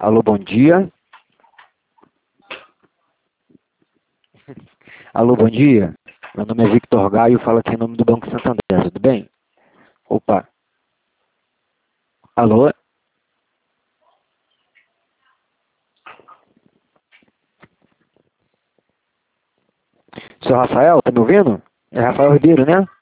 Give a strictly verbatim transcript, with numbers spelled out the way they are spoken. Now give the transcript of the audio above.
Alô, bom dia. Alô, bom dia. Meu nome é Victor Gaio, falo aqui em nome do Banco Santander, tudo bem? Opa. Alô? Sou Rafael, tá me ouvindo? É Rafael Ribeiro, né?